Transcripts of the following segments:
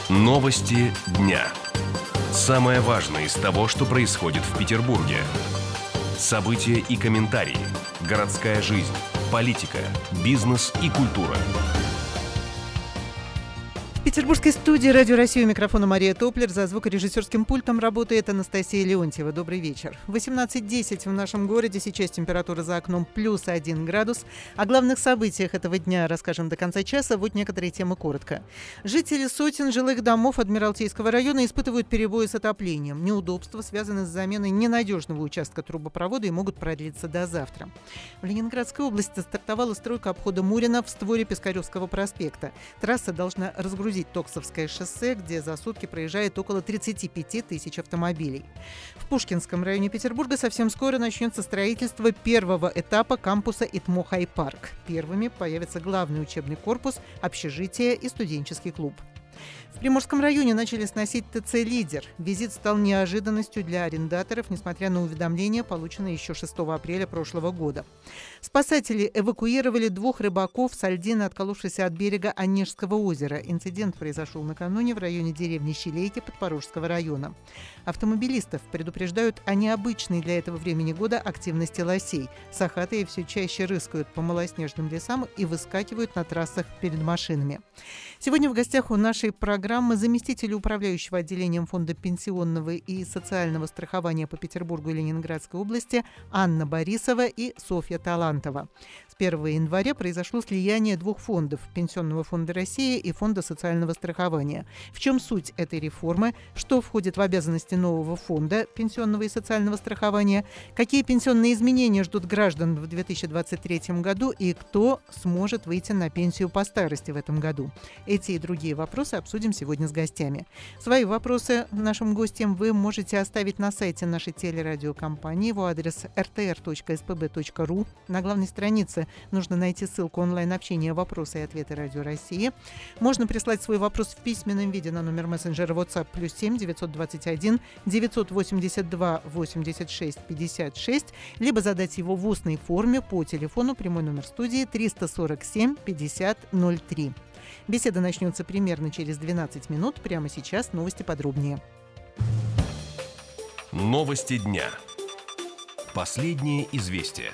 Новости дня. Самое важное из того, что происходит в Петербурге. События и комментарии. Городская жизнь, политика, бизнес и культура. В петербургской студии «Радио России» у микрофона Мария Топлер. За звукорежиссерским пультом работает Анастасия Леонтьева. Добрый вечер. 18:10 в нашем городе. Сейчас температура за окном плюс 1 градус. О главных событиях этого дня расскажем до конца часа. Вот некоторые темы коротко. Жители сотен жилых домов Адмиралтейского района испытывают перебои с отоплением. Неудобства связаны с заменой ненадежного участка трубопровода и могут продлиться до завтра. В Ленинградской области стартовала стройка обхода Мурина в створе Пискаревского проспекта. Трасса должна разгрузить Токсовское шоссе, где за сутки проезжает около 35 тысяч автомобилей. В Пушкинском районе Петербурга совсем скоро начнется строительство первого этапа кампуса ИТМО Хай-Парк. Первыми появится главный учебный корпус, общежитие и студенческий клуб. В Приморском районе начали сносить ТЦ «Лидер». Визит стал неожиданностью для арендаторов, несмотря на уведомление, полученное еще 6 апреля прошлого года. Спасатели эвакуировали 2 рыбаков с льдины, отколовшейся от берега Онежского озера. Инцидент произошел накануне в районе деревни Щелейки Подпорожского района. Автомобилистов предупреждают о необычной для этого времени года активности лосей. Сахатые все чаще рыскают по малоснежным лесам и выскакивают на трассах перед машинами. Сегодня в гостях у нашей программы заместитель управляющего отделением Фонда пенсионного и социального страхования по Петербургу и Ленинградской области Анна Борисова и Софья Талантова. С 1 января произошло слияние 2 фондов – Пенсионного фонда России и Фонда социального страхования. В чем суть этой реформы? Что входит в обязанности нового фонда пенсионного и социального страхования? Какие пенсионные изменения ждут граждан в 2023 году? И кто сможет выйти на пенсию по старости в этом году? Эти и другие вопросы обсудим сегодня с гостями. Свои вопросы нашим гостям вы можете оставить на сайте нашей телерадиокомпании. Его адрес rtr.spb.ru. На главной странице нужно найти ссылку онлайн-общения «Вопросы и ответы Радио России». Можно прислать свой вопрос в письменном виде на номер мессенджера WhatsApp +7 921 982 86 56, либо задать его в устной форме по телефону, прямой номер студии 347 50 03. Беседа начнется примерно через 12 минут. Прямо сейчас новости подробнее. Новости дня. Последние известия.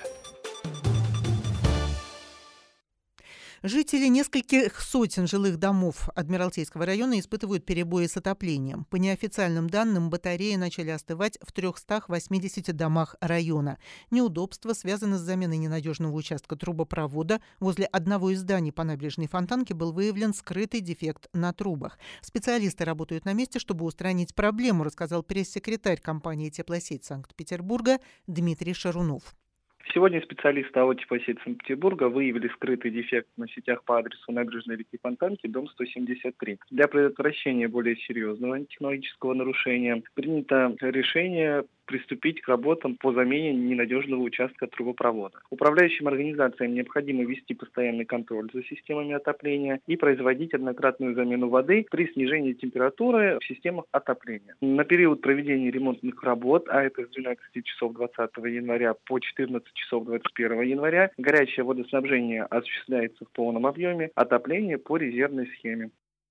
Жители нескольких сотен жилых домов Адмиралтейского района испытывают перебои с отоплением. По неофициальным данным, батареи начали остывать в 380 домах района. Неудобства связаны с заменой ненадежного участка трубопровода. Возле одного из зданий по набережной Фонтанки был выявлен скрытый дефект на трубах. Специалисты работают на месте, чтобы устранить проблему, рассказал пресс-секретарь компании «Теплосеть» Санкт-Петербурга Дмитрий Шарунов. Сегодня специалисты АО «Теплосеть» Санкт-Петербурга выявили скрытый дефект на сетях по адресу набережной реки Фонтанки, дом 173. Для предотвращения более серьезного технологического нарушения принято решение приступить к работам по замене ненадежного участка трубопровода. Управляющим организациям необходимо вести постоянный контроль за системами отопления и производить однократную замену воды при снижении температуры в системах отопления. На период проведения ремонтных работ, а это с 12 часов 20 января по 14 часов 21 января, горячее водоснабжение осуществляется в полном объеме, отопление по резервной схеме.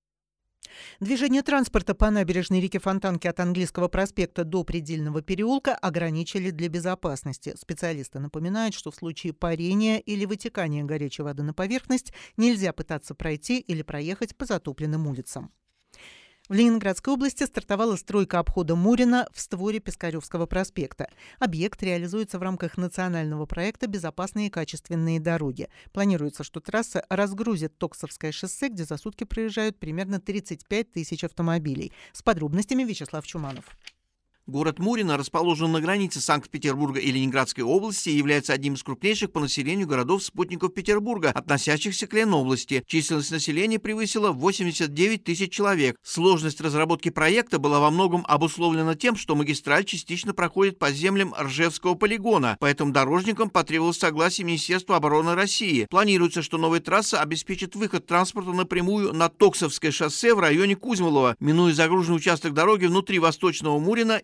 Движение транспорта по набережной реки Фонтанки от Английского проспекта до Предельного переулка ограничили для безопасности. Специалисты напоминают, что в случае парения или вытекания горячей воды на поверхность нельзя пытаться пройти или проехать по затопленным улицам. В Ленинградской области стартовала стройка обхода Мурина в створе Пискаревского проспекта. Объект реализуется в рамках национального проекта «Безопасные и качественные дороги». Планируется, что трасса разгрузит Токсовское шоссе, где за сутки проезжают примерно 35 тысяч автомобилей. С подробностями Вячеслав Чуманов. Город Мурино расположен на границе Санкт-Петербурга и Ленинградской области и является одним из крупнейших по населению городов-спутников Петербурга, относящихся к Ленобласти. Численность населения превысила 89 тысяч человек. Сложность разработки проекта была во многом обусловлена тем, что магистраль частично проходит по землям Ржевского полигона, поэтому дорожникам потребовалось согласие Министерства обороны России. Планируется, что новая трасса обеспечит выход транспорта напрямую на Токсовское шоссе в районе Кузьмолова, минуя загруженный участок дороги внутри Восточного Мурино и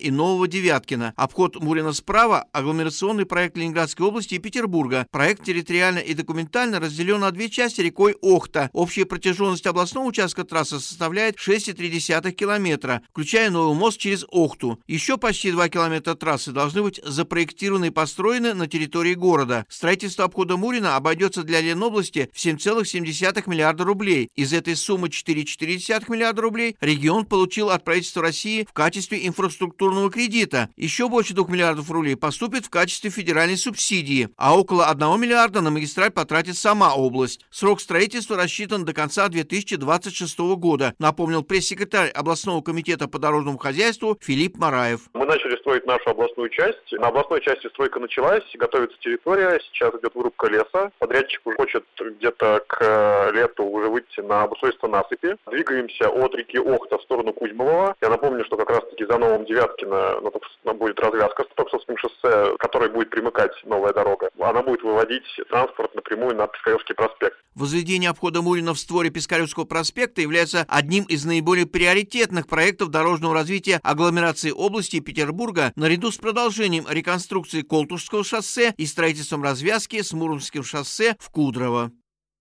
и Нового Девяткина. Обход Мурина справа – агломерационный проект Ленинградской области и Петербурга. Проект территориально и документально разделен на две части рекой Охта. Общая протяженность областного участка трассы составляет 6,3 километра, включая новый мост через Охту. Еще почти 2 километра трассы должны быть запроектированы и построены на территории города. Строительство обхода Мурина обойдется для Ленобласти в 7,7 миллиарда рублей. Из этой суммы 4,4 миллиарда рублей регион получил от правительства России в качестве инфраструктурного кредита. Еще больше 2 миллиардов рублей поступит в качестве федеральной субсидии, а около 1 миллиарда на магистраль потратит сама область. Срок строительства рассчитан до конца 2026 года, напомнил пресс-секретарь областного комитета по дорожному хозяйству Филипп Мараев. Мы начали строить нашу областную часть. На областной части стройка началась, готовится территория, сейчас идет вырубка леса. Подрядчик хочет где-то к лету уже выйти на обустройство насыпи. Двигаемся от реки Охта в сторону Кузьмового. Я напомню, что как раз-таки за Новым Девяткино будет развязка с Токсовским шоссе, к которой будет примыкать новая дорога. Она будет выводить транспорт напрямую на Пискаревский проспект. Возведение обхода Мурина в створе Пискаревского проспекта является одним из наиболее приоритетных проектов дорожного развития агломерации области и Петербурга наряду с продолжением реконструкции Колтушского шоссе и строительством развязки с Муромским шоссе в Кудрово.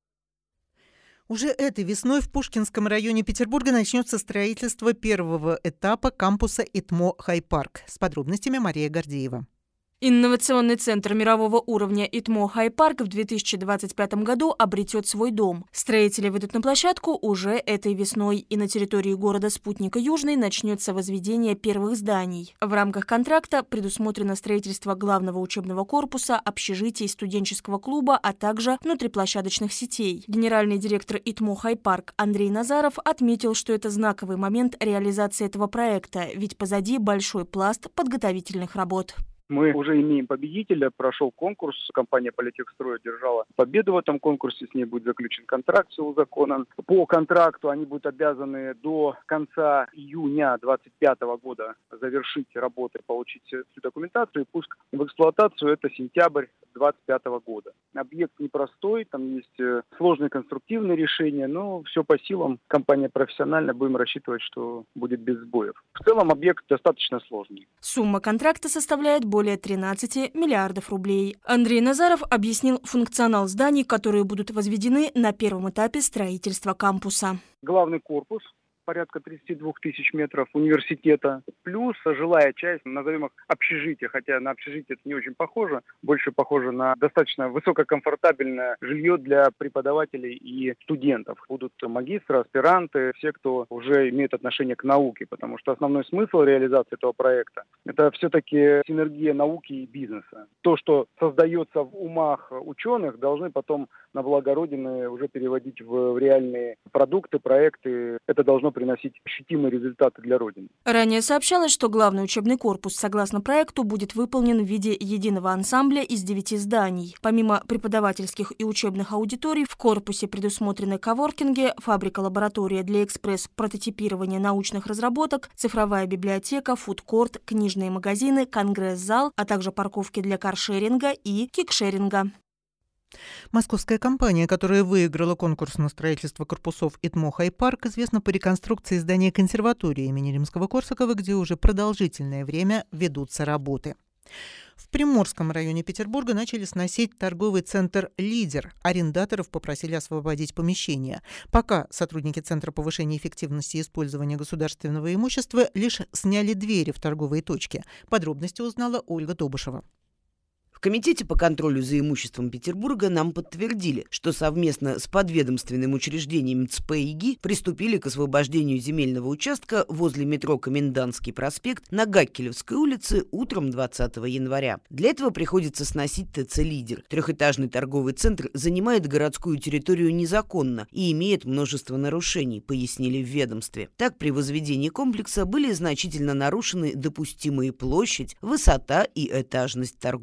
Уже этой весной в Пушкинском районе Петербурга начнется строительство первого этапа кампуса ИТМО Хай-Парк. С подробностями Мария Гордеева. Инновационный центр мирового уровня ИТМО Хай-Парк в 2025 году обретет свой дом. Строители выйдут на площадку уже этой весной, и на территории города Спутника Южный начнется возведение первых зданий. В рамках контракта предусмотрено строительство главного учебного корпуса, общежитий, студенческого клуба, а также внутриплощадочных сетей. Генеральный директор ИТМО Хай-Парк Андрей Назаров отметил, что это знаковый момент реализации этого проекта, ведь позади большой пласт подготовительных работ. Мы уже имеем победителя, прошел конкурс, компания «Политехстрой» одержала победу в этом конкурсе, с ней будет заключен контракт, все узаконен. По контракту они будут обязаны до конца июня 2025 года завершить работы, получить всю документацию, и пуск в эксплуатацию это сентябрь 2025 года. Объект непростой, там есть сложные конструктивные решения, но все по силам. Компания профессиональная, будем рассчитывать, что будет без сбоев. В целом объект достаточно сложный. Сумма контракта составляет более 13 миллиардов рублей. Андрей Назаров объяснил функционал зданий, которые будут возведены на первом этапе строительства кампуса. Главный корпус. Порядка 32 тысяч метров университета, плюс жилая часть, назовем их общежитие, хотя на общежитие это не очень похоже, больше похоже на достаточно высококомфортабельное жилье для преподавателей и студентов. Будут магистры, аспиранты, все, кто уже имеет отношение к науке, потому что основной смысл реализации этого проекта – это все-таки синергия науки и бизнеса. То, что создается в умах ученых, должны потом на благо Родины уже переводить в реальные продукты, проекты. Это должно приносить ощутимые результаты для Родины. Ранее сообщалось, что главный учебный корпус, согласно проекту, будет выполнен в виде единого ансамбля из 9 зданий. Помимо преподавательских и учебных аудиторий, в корпусе предусмотрены коворкинги, фабрика-лаборатория для экспресс-прототипирования научных разработок, цифровая библиотека, фудкорт, книжные магазины, конгресс-зал, а также парковки для каршеринга и кикшеринга. Московская компания, которая выиграла конкурс на строительство корпусов ИТМО Хай-Парк, известна по реконструкции здания консерватории имени Римского-Корсакова, где уже продолжительное время ведутся работы. В Приморском районе Петербурга начали сносить торговый центр «Лидер». Арендаторов попросили освободить помещение. Пока сотрудники Центра повышения эффективности использования государственного имущества лишь сняли двери в торговые точки. Подробности узнала Ольга Добышева. В Комитете по контролю за имуществом Петербурга нам подтвердили, что совместно с подведомственным учреждением ЦП и ГИ приступили к освобождению земельного участка возле метро Комендантский проспект на Гаккелевской улице утром 20 января. Для этого приходится сносить ТЦ «Лидер». Трехэтажный торговый центр занимает городскую территорию незаконно и имеет множество нарушений, пояснили в ведомстве. Так, при возведении комплекса были значительно нарушены допустимые площадь, высота и этажность торгового объекта.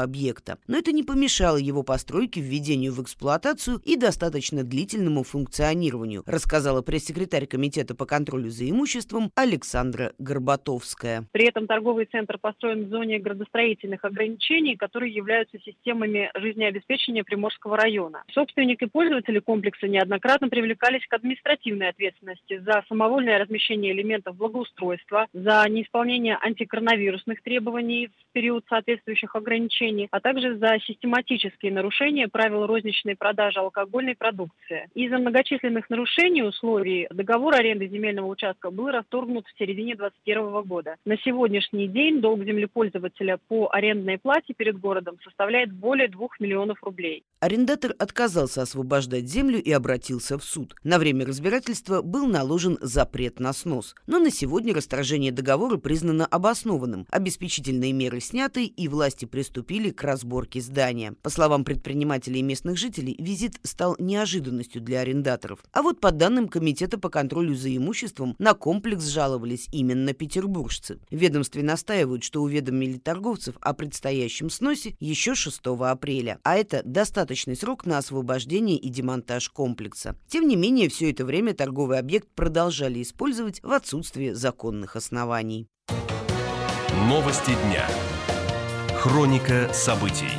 объекта. Но это не помешало его постройке, введению в эксплуатацию и достаточно длительному функционированию, рассказала пресс-секретарь Комитета по контролю за имуществом Александра Горбатовская. При этом торговый центр построен в зоне градостроительных ограничений, которые являются системами жизнеобеспечения Приморского района. Собственники и пользователи комплекса неоднократно привлекались к административной ответственности за самовольное размещение элементов благоустройства, за неисполнение антикоронавирусных требований в период соответствующих ограничений, а также за систематические нарушения правил розничной продажи алкогольной продукции. Из-за многочисленных нарушений условий договор аренды земельного участка был расторгнут в середине 2021 года. На сегодняшний день долг землепользователя по арендной плате перед городом составляет более 2 миллионов рублей. Арендатор отказался освобождать землю и обратился в суд. На время разбирательства был наложен запрет на снос. Но на сегодня расторжение договора признано обоснованным. Обеспечительные меры сняты, и власти приступили к разборке здания. По словам предпринимателей и местных жителей, визит стал неожиданностью для арендаторов. А вот по данным Комитета по контролю за имуществом, на комплекс жаловались именно петербуржцы. В ведомстве настаивают, что уведомили торговцев о предстоящем сносе еще 6 апреля. А это достаточный срок на освобождение и демонтаж комплекса. Тем не менее, все это время торговый объект продолжали использовать в отсутствие законных оснований. Новости дня. Хроника событий.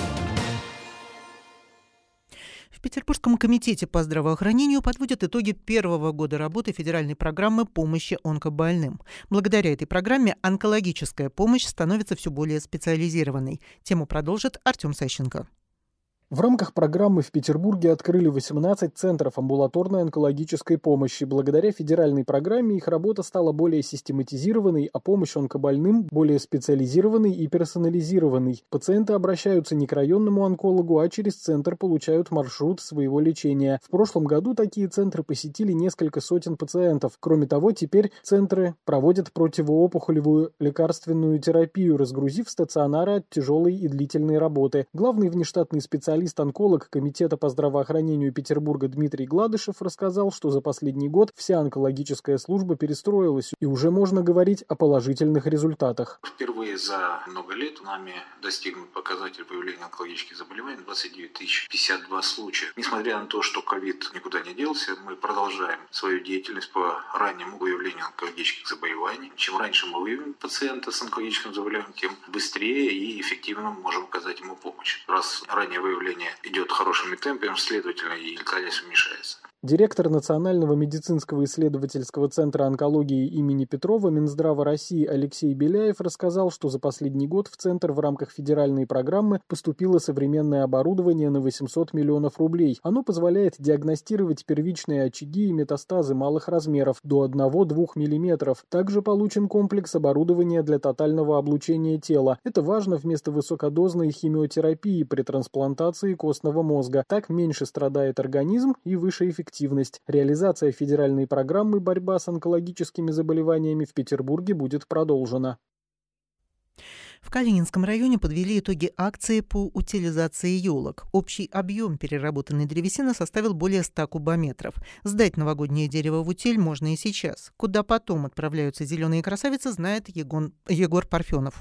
В Петербургском комитете по здравоохранению подводят итоги первого года работы федеральной программы помощи онкобольным. Благодаря этой программе онкологическая помощь становится все более специализированной. Тему продолжит Артем Сащенко. В рамках программы в Петербурге открыли 18 центров амбулаторной онкологической помощи. Благодаря федеральной программе их работа стала более систематизированной, а помощь онкобольным более специализированной и персонализированной. Пациенты обращаются не к районному онкологу, а через центр получают маршрут своего лечения. В прошлом году такие центры посетили несколько сотен пациентов. Кроме того, теперь центры проводят противоопухолевую лекарственную терапию, разгрузив стационары от тяжелой и длительной работы. Главный внештатный специалист-онколог Комитета по здравоохранению Петербурга Дмитрий Гладышев рассказал, что за последний год вся онкологическая служба перестроилась, и уже можно говорить о положительных результатах. Впервые за много лет нами достигнут показатель появления онкологических заболеваний 29 052 случая. Несмотря на то, что ковид никуда не делся, мы продолжаем свою деятельность по раннему выявлению онкологических заболеваний. Чем раньше мы выявим пациента с онкологическим заболеванием, тем быстрее и эффективно мы можем оказать ему помощь. Раз раннее выявление идет хорошими темпами, следовательно, и летальность уменьшается. Директор Национального медицинского исследовательского центра онкологии имени Петрова Минздрава России Алексей Беляев рассказал, что за последний год в центр в рамках федеральной программы поступило современное оборудование на 800 миллионов рублей. Оно позволяет диагностировать первичные очаги и метастазы малых размеров до 1-2 мм. Также получен комплекс оборудования для тотального облучения тела. Это важно вместо высокодозной химиотерапии при трансплантации костного мозга. Так меньше страдает организм и выше эффективность. Реализация федеральной программы «Борьба с онкологическими заболеваниями» в Петербурге будет продолжена. В Калининском районе подвели итоги акции по утилизации елок. Общий объем переработанной древесины составил более 100 кубометров. Сдать новогоднее дерево в утиль можно и сейчас. Куда потом отправляются зеленые красавицы, знает Егор Парфенов.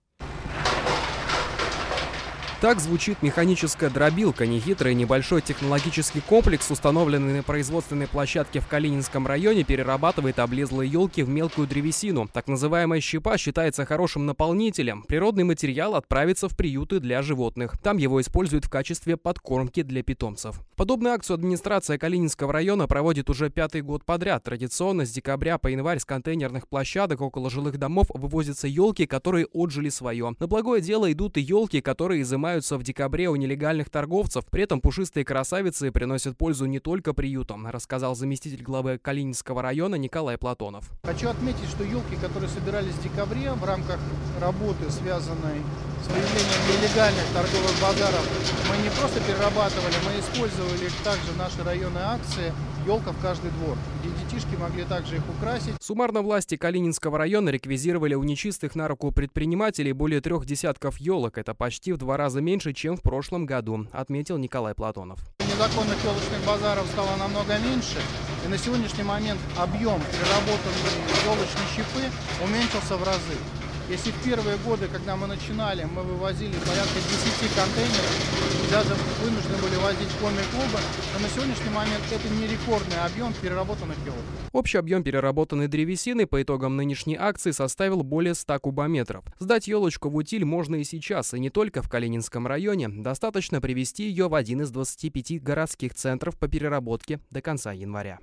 Так звучит механическая дробилка, нехитрый небольшой технологический комплекс, установленный на производственной площадке в Калининском районе, перерабатывает облезлые елки в мелкую древесину. Так называемая щепа считается хорошим наполнителем. Природный материал отправится в приюты для животных. Там его используют в качестве подкормки для питомцев. Подобную акцию администрация Калининского района проводит уже 5-й год подряд. Традиционно с декабря по январь с контейнерных площадок около жилых домов вывозятся елки, которые отжили свое. На благое дело идут и елки, которые изымаются в декабре у нелегальных торговцев. При этом пушистые красавицы приносят пользу не только приютам, рассказал заместитель главы Калининского района Николай Платонов. Хочу отметить, что елки, которые собирались в декабре в рамках работы, связанной с выявлением нелегальных торговых базаров, мы не просто перерабатывали, мы использовали их также в нашей районной акции «Елка в каждый двор», где детишки могли также их украсить. Суммарно власти Калининского района реквизировали у нечистых на руку предпринимателей более 3 десятков елок. Это почти в 2 раза меньше, чем в прошлом году, отметил Николай Платонов. Незаконных елочных базаров стало намного меньше, и на сегодняшний момент объем переработанной елочной щепы уменьшился в разы. Если в первые годы, когда мы начинали, мы вывозили порядка 10 контейнеров, даже вынуждены были возить конные клубы, то на сегодняшний момент это не рекордный объем переработанных елок. Общий объем переработанной древесины по итогам нынешней акции составил более 100 кубометров. Сдать елочку в утиль можно и сейчас, и не только в Калининском районе. Достаточно привезти ее в один из 25 городских центров по переработке до конца января.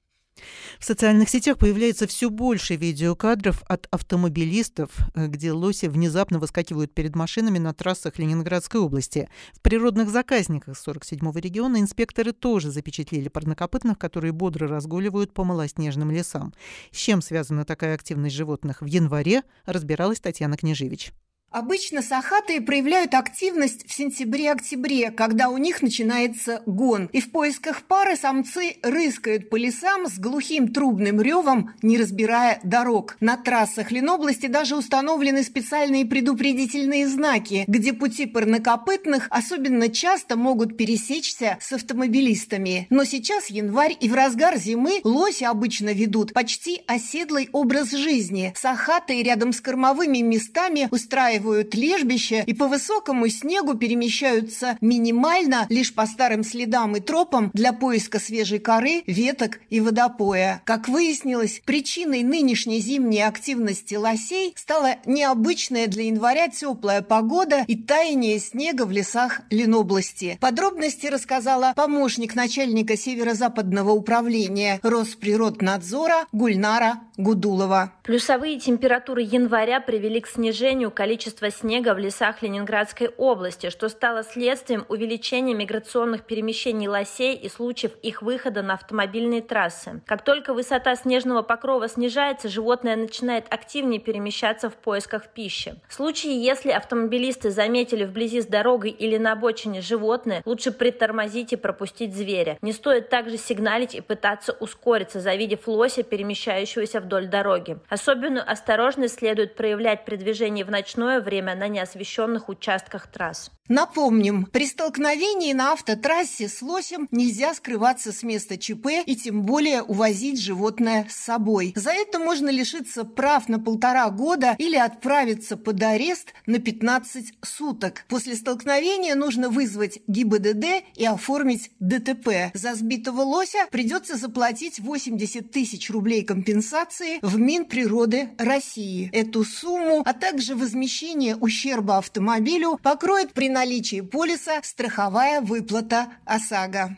В социальных сетях появляется все больше видеокадров от автомобилистов, где лоси внезапно выскакивают перед машинами на трассах Ленинградской области. В природных заказниках 47-го региона инспекторы тоже запечатлели парнокопытных, которые бодро разгуливают по малоснежным лесам. С чем связана такая активность животных в январе, разбиралась Татьяна Княжевич. Обычно сахатые проявляют активность в сентябре-октябре, когда у них начинается гон. И в поисках пары самцы рыскают по лесам с глухим трубным ревом, не разбирая дорог. На трассах Ленобласти даже установлены специальные предупредительные знаки, где пути парнокопытных особенно часто могут пересечься с автомобилистами. Но сейчас январь, и в разгар зимы лоси обычно ведут почти оседлый образ жизни. Сахатые рядом с кормовыми местами устраивают лежбище и по высокому снегу перемещаются минимально, лишь по старым следам и тропам для поиска свежей коры, веток и водопоя. Как выяснилось, причиной нынешней зимней активности лосей стала необычная для января теплая погода и таяние снега в лесах Ленобласти. Подробности рассказала помощник начальника Северо-Западного управления Росприроднадзора Гульнара Гудулова. Плюсовые температуры января привели к снижению количества снега в лесах Ленинградской области, что стало следствием увеличения миграционных перемещений лосей и случаев их выхода на автомобильные трассы. Как только высота снежного покрова снижается, животное начинает активнее перемещаться в поисках пищи. В случае, если автомобилисты заметили вблизи с дорогой или на обочине животное, лучше притормозить и пропустить зверя. Не стоит также сигналить и пытаться ускориться, завидев лося, перемещающегося вдоль дороги. Особенную осторожность следует проявлять при движении в ночное время на неосвещенных участках трасс. Напомним, при столкновении на автотрассе с лосем нельзя скрываться с места ЧП и тем более увозить животное с собой. За это можно лишиться прав на 1,5 года или отправиться под арест на 15 суток. После столкновения нужно вызвать ГИБДД и оформить ДТП. За сбитого лося придется заплатить 80 тысяч рублей компенсации в Минприроды России. Эту сумму, а также возмещение ущерба автомобилю покроет при наличии полиса страховая выплата ОСАГО.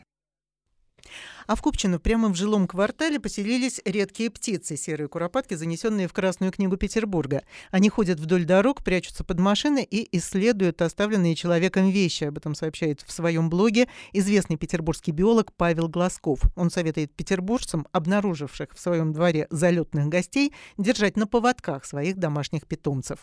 А в Купчино прямо в жилом квартале поселились редкие птицы, серые куропатки, занесенные в Красную книгу Петербурга. Они ходят вдоль дорог, прячутся под машины и исследуют оставленные человеком вещи. Об этом сообщает в своем блоге известный петербургский биолог Павел Глазков. Он советует петербуржцам, обнаруживших в своем дворе залетных гостей, держать на поводках своих домашних питомцев.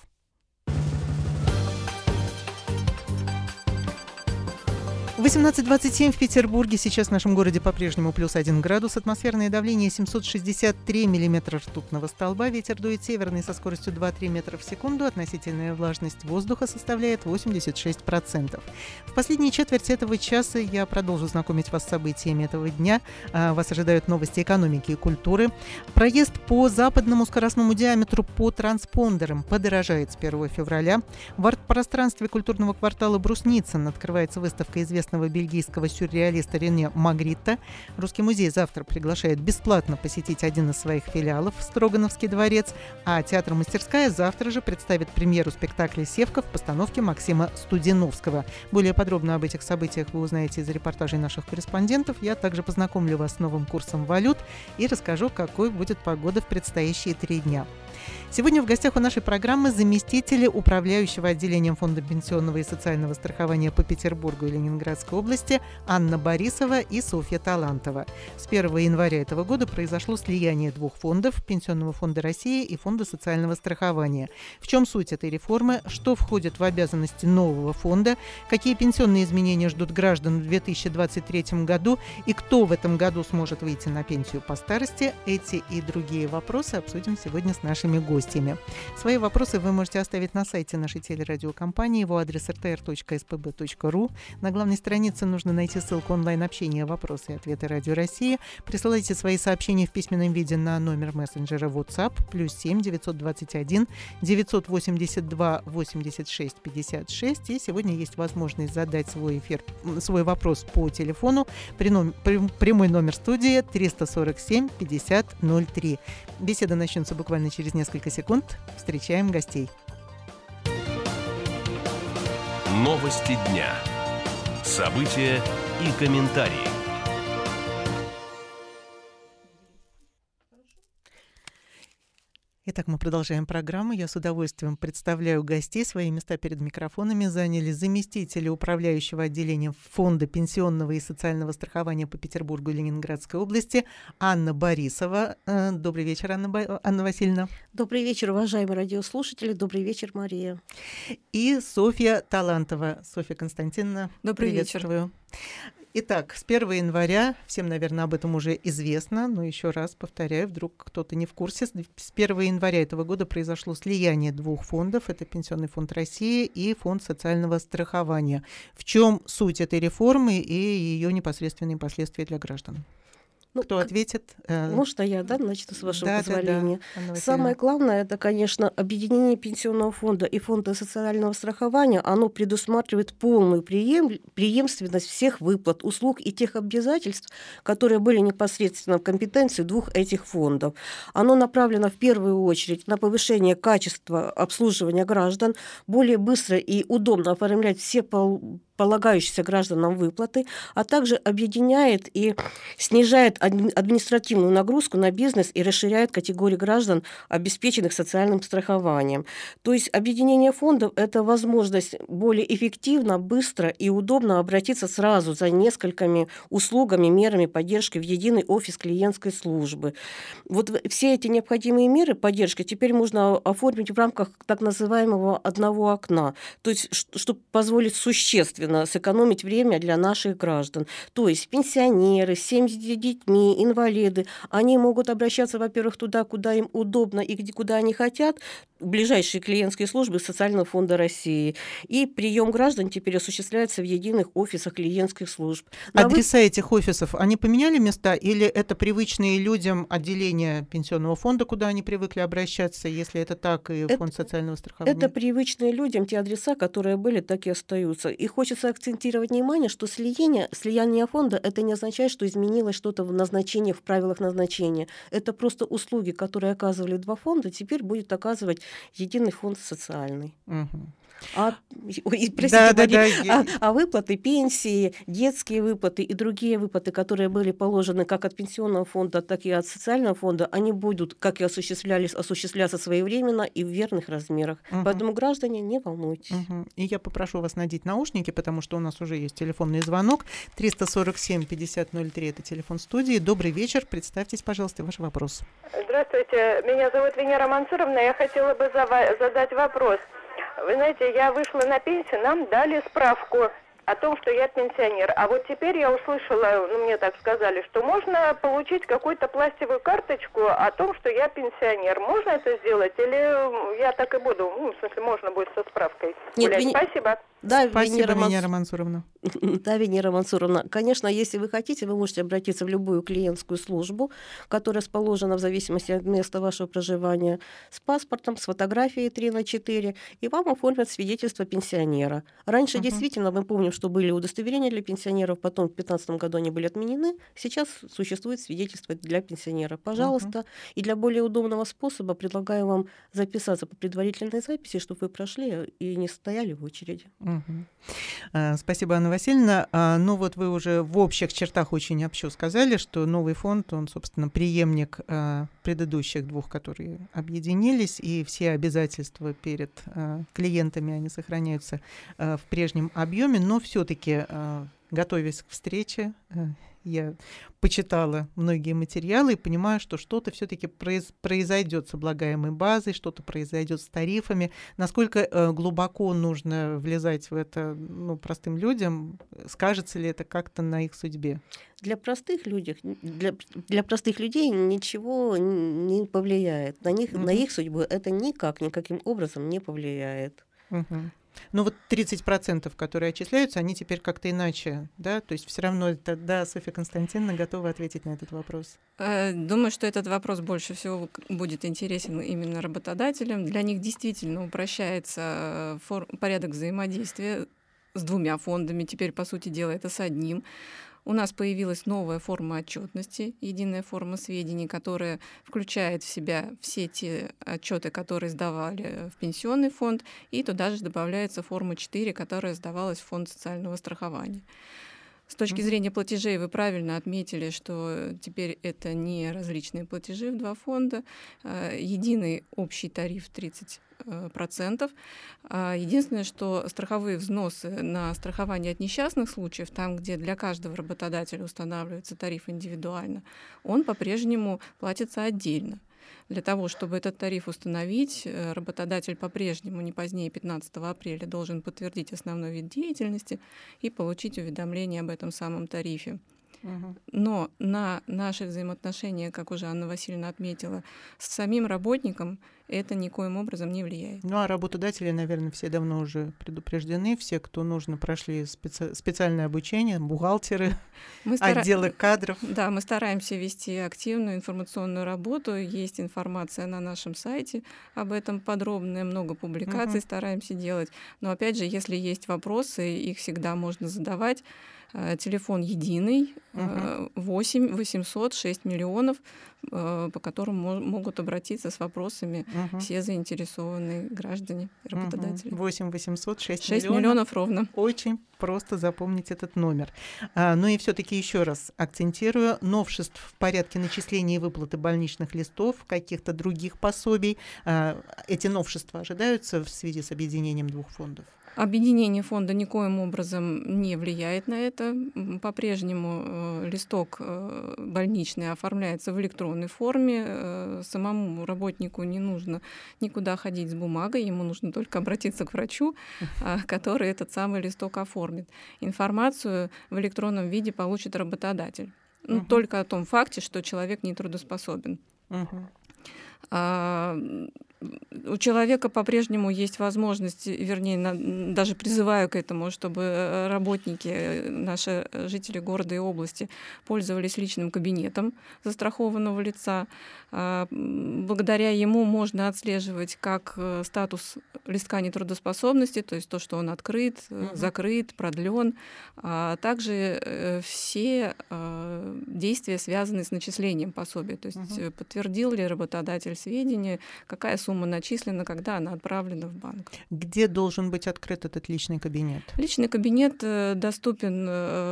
18:27 в Петербурге. Сейчас в нашем городе по-прежнему +1 градус. Атмосферное давление 763 миллиметра ртутного столба. Ветер дует северный со скоростью 2-3 метра в секунду. Относительная влажность воздуха составляет 86%. В последней четверти этого часа я продолжу знакомить вас с событиями этого дня. Вас ожидают новости экономики и культуры. Проезд по западному скоростному диаметру по транспондерам подорожает с 1 февраля. В арт-пространстве культурного квартала Брусницын открывается выставка известного бельгийского сюрреалиста Рене Магритта. Русский музей завтра приглашает бесплатно посетить один из своих филиалов, Строгановский дворец, а театр-мастерская завтра же представит премьеру спектакля «Севка» в постановке Максима Студиновского. Более подробно об этих событиях вы узнаете из репортажей наших корреспондентов. Я также познакомлю вас с новым курсом валют и расскажу, какой будет погода в предстоящие 3 дня. Сегодня в гостях у нашей программы заместители управляющего отделением Фонда пенсионного и социального страхования по Петербургу и Ленинградской области Анна Борисова и Софья Талантова. С 1 января этого года произошло слияние 2 фондов – Пенсионного фонда России и Фонда социального страхования. В чем суть этой реформы, что входит в обязанности нового фонда, какие пенсионные изменения ждут граждан в 2023 году и кто в этом году сможет выйти на пенсию по старости – эти и другие вопросы обсудим сегодня с нашими гостями. гостями. Свои вопросы вы можете оставить на сайте нашей телерадиокомпании. Его адрес rtr.spb.ru. На главной странице нужно найти ссылку онлайн-общения «Вопросы и ответы Радио России». Присылайте свои сообщения в письменном виде на номер мессенджера WhatsApp +7 921 982 86 56. И сегодня есть возможность задать свой вопрос по телефону. Прямой номер студии 347 50 03. Беседа начнется буквально через несколько секунд. Встречаем гостей. Новости дня. События и комментарии. Итак, мы продолжаем программу. Я с удовольствием представляю гостей. Свои места перед микрофонами заняли заместители управляющего отделением Фонда пенсионного и социального страхования по Петербургу и Ленинградской области Анна Борисова. Добрый вечер, Анна Васильевна. Добрый вечер, уважаемые радиослушатели. Добрый вечер, Мария. И Софья Талантова. Софья Константиновна, добрый приветствую. Вечер. Итак, с 1 января, всем, наверное, об этом уже известно, но еще раз повторяю, вдруг кто-то не в курсе, с 1 января этого года произошло слияние двух фондов, это Пенсионный фонд России и Фонд социального страхования. В чем суть этой реформы и ее непосредственные последствия для граждан? Кто ответит? Можно я, начну с вашего позволения? Да. Самое главное, это, конечно, объединение Пенсионного фонда и Фонда социального страхования. Оно предусматривает полную преемственность всех выплат, услуг и тех обязательств, которые были непосредственно в компетенции двух этих фондов. Оно направлено в первую очередь на повышение качества обслуживания граждан, более быстро и удобно оформлять все полагающиеся гражданам выплаты, а также объединяет и снижает административную нагрузку на бизнес и расширяет категории граждан, обеспеченных социальным страхованием. То есть объединение фондов – это возможность более эффективно, быстро и удобно обратиться сразу за несколькими услугами, мерами поддержки в единый офис клиентской службы. Вот все эти необходимые меры поддержки теперь можно оформить в рамках так называемого одного окна, то есть чтобы позволить существенно сэкономить время для наших граждан. То есть пенсионеры, семьи с детьми, инвалиды, они могут обращаться, во-первых, туда, куда им удобно и куда они хотят, в ближайшие клиентские службы Социального фонда России. И прием граждан теперь осуществляется в единых офисах клиентских служб. Адреса этих офисов, они поменяли места или это привычные людям отделения Пенсионного фонда, куда они привыкли обращаться, если это так, и Фонд социального страхования? Это привычные людям те адреса, которые были, так и остаются. И хочется акцентировать внимание, что слияние фонда, это не означает, что изменилось что-то в назначениях, в правилах назначения. Это просто услуги, которые оказывали два фонда, теперь будет оказывать единый фонд социальный. А выплаты, пенсии, детские выплаты и другие выплаты, которые были положены как от пенсионного фонда, так и от социального фонда, они будут, как и осуществляться своевременно и в верных размерах. Поэтому, граждане, не волнуйтесь. И я попрошу вас надеть наушники, потому что у нас уже есть телефонный звонок. 347 50 03 это телефон студии. Добрый вечер. Представьтесь, пожалуйста, ваш вопрос. Здравствуйте. Меня зовут Венера Мансуровна. Я хотела бы задать вопрос. Вы знаете, я вышла на пенсию, нам дали справку о том, что я пенсионер. А вот теперь я услышала, мне так сказали, что можно получить какую-то пластиковую карточку о том, что я пенсионер. Можно это сделать или я так и буду? В смысле, можно будет со справкой гулять? Спасибо. Да, Спасибо, Венера Мансуровна. Да, Венера Мансуровна. Конечно, если вы хотите, вы можете обратиться в любую клиентскую службу, которая расположена в зависимости от места вашего проживания, с паспортом, с фотографией 3х4, и вам оформят свидетельство пенсионера. Раньше действительно, мы помним, что были удостоверения для пенсионеров, потом в 2015 году они были отменены, сейчас существует свидетельство для пенсионера. Пожалуйста, и для более удобного способа предлагаю вам записаться по предварительной записи, чтобы вы прошли и не стояли в очереди. Спасибо, Анна Васильевна. Ну вот вы уже в общих чертах очень общо сказали, что новый фонд, он, собственно, преемник предыдущих двух, которые объединились, и все обязательства перед клиентами, они сохраняются в прежнем объеме, но все-таки, готовясь к встрече, Я почитала многие материалы и понимаю, что что-то все-таки произойдет с облагаемой базой, что-то произойдет с тарифами. Насколько глубоко нужно влезать в это простым людям? Скажется ли это как-то на их судьбе? Для простых людей ничего не повлияет. На их судьбу это никаким образом не повлияет. Ну вот 30%, которые отчисляются, они теперь как-то иначе, да? То есть все равно это, да, Софья Константиновна готова ответить на этот вопрос. Думаю, что этот вопрос больше всего будет интересен именно работодателям. Для них действительно упрощается порядок взаимодействия с двумя фондами. Теперь, по сути дела, это с одним. У нас появилась новая форма отчетности, единая форма сведений, которая включает в себя все те отчеты, которые сдавали в пенсионный фонд, и туда же добавляется форма 4, которая сдавалась в фонд социального страхования. С точки зрения платежей вы правильно отметили, что теперь это не различные платежи в два фонда, единый общий тариф 30%. Единственное, что страховые взносы на страхование от несчастных случаев, там, где для каждого работодателя устанавливается тариф индивидуально, он по-прежнему платится отдельно. Для того, чтобы этот тариф установить, работодатель по-прежнему не позднее 15 апреля должен подтвердить основной вид деятельности и получить уведомление об этом самом тарифе. Но на наши взаимоотношения, как уже Анна Васильевна отметила, с самим работником это никоим образом не влияет. Ну а работодатели, наверное, все давно уже предупреждены, все, кто нужно, прошли специальное обучение, бухгалтеры, отделы кадров. Да, мы стараемся вести активную информационную работу, есть информация на нашем сайте об этом подробная, много публикаций стараемся делать. Но опять же, если есть вопросы, их всегда можно задавать. Телефон единый, 8 800 6 миллионов, по которым могут обратиться с вопросами все заинтересованные граждане, работодатели. 8 800 6 миллионов ровно. Очень просто запомнить этот номер. Ну и все-таки еще раз акцентирую, новшеств в порядке начисления и выплаты больничных листов, каких-то других пособий. Эти новшества ожидаются в связи с объединением двух фондов? Объединение фонда никоим образом не влияет на это. По-прежнему листок больничный оформляется в электронной форме. Самому работнику не нужно никуда ходить с бумагой, ему нужно только обратиться к врачу, который этот самый листок оформит. Информацию в электронном виде получит работодатель. Только о том факте, что человек нетрудоспособен. У человека по-прежнему есть возможность, вернее, даже призываю к этому, чтобы работники, наши жители города и области пользовались личным кабинетом застрахованного лица. Благодаря ему можно отслеживать как статус листка нетрудоспособности, то есть то, что он открыт, закрыт, продлен, а также все действия, связанные с начислением пособия. То есть подтвердил ли работодатель сведения, какая сумма начислена, когда она отправлена в банк. Где должен быть открыт этот личный кабинет? Личный кабинет доступен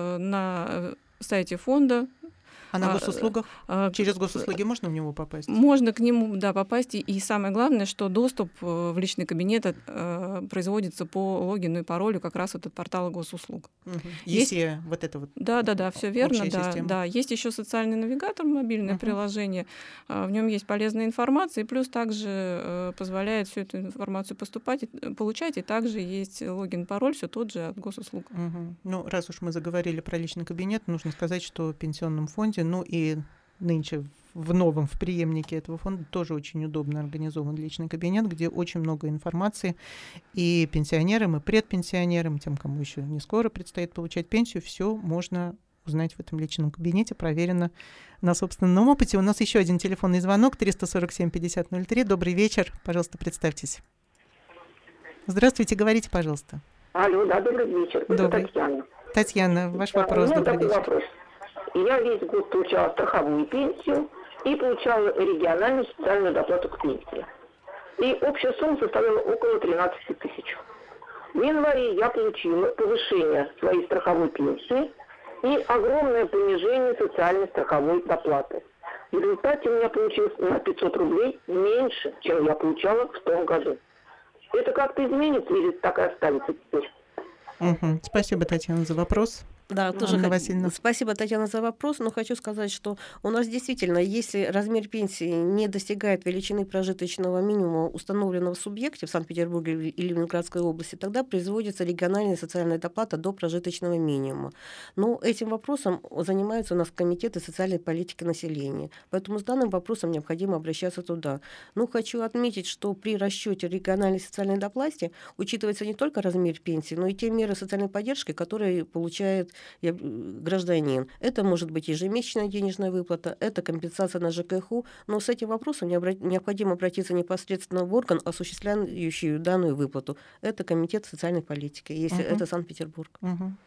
на сайте фонда. А на госуслугах? Через госуслуги можно в него попасть? Можно к нему, да, попасть. И самое главное, что доступ в личный кабинет производится по логину и паролю как раз от портала госуслуг. Есть вот это вот. Да, все верно. Да. Есть еще социальный навигатор, мобильное приложение. В нем есть полезная информация, и плюс также позволяет всю эту информацию получать, и также есть логин, пароль, все тот же от госуслуг. Ну, раз уж мы заговорили про личный кабинет, нужно сказать, что в пенсионном фонде, ну и нынче в преемнике этого фонда тоже очень удобно организован личный кабинет, где очень много информации и пенсионерам, и предпенсионерам, тем, кому еще не скоро предстоит получать пенсию, все можно узнать в этом личном кабинете, проверено на собственном опыте. У нас еще один телефонный звонок, 347-50-03. Добрый вечер, пожалуйста, представьтесь. Здравствуйте, говорите, пожалуйста. Алло, да, добрый вечер. Добрый. Это Татьяна. Татьяна, ваш вопрос. Добрый вечер. Вопрос. Я весь год получала страховую пенсию и получала региональную социальную доплату к пенсии. И общая сумма составляла около 13 тысяч. В январе я получила повышение своей страховой пенсии и огромное понижение социальной страховой доплаты. В результате у меня получилось на 500 рублей меньше, чем я получала в том году. Это как-то изменится или так и останется теперь? Спасибо, Татьяна, за вопрос. Да, тоже Анна Васильевна. Спасибо, Татьяна, за вопрос, но хочу сказать, что у нас действительно, если размер пенсии не достигает величины прожиточного минимума, установленного в субъекте в Санкт-Петербурге или Ленинградской области, тогда производится региональная социальная доплата до прожиточного минимума. Но этим вопросом занимаются у нас комитеты социальной политики населения, поэтому с данным вопросом необходимо обращаться туда. Но хочу отметить, что при расчете региональной социальной доплаты учитывается не только размер пенсии, но и те меры социальной поддержки, которые получает гражданин. Это может быть ежемесячная денежная выплата, это компенсация на ЖКХУ, но с этим вопросом необходимо обратиться непосредственно в орган, осуществляющий данную выплату. Это Комитет социальной политики, если это Санкт-Петербург.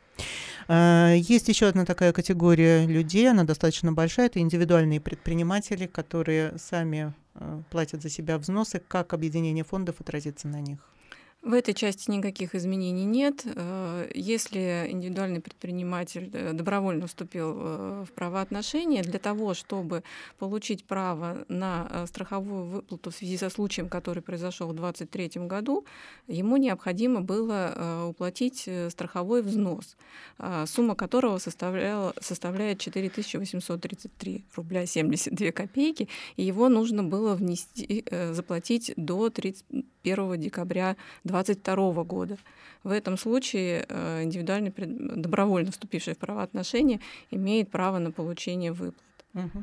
Есть еще одна такая категория людей, она достаточно большая, это индивидуальные предприниматели, которые сами платят за себя взносы. Как объединение фондов отразится на них? В этой части никаких изменений нет. Если индивидуальный предприниматель добровольно вступил в правоотношения, для того, чтобы получить право на страховую выплату в связи со случаем, который произошел в 2023 году, ему необходимо было уплатить страховой взнос, сумма которого составляет 4833 рубля 72 копейки, и его нужно было заплатить до 31 декабря 2022 года. В этом случае индивидуальный добровольно вступивший в правоотношения имеет право на получение выплат.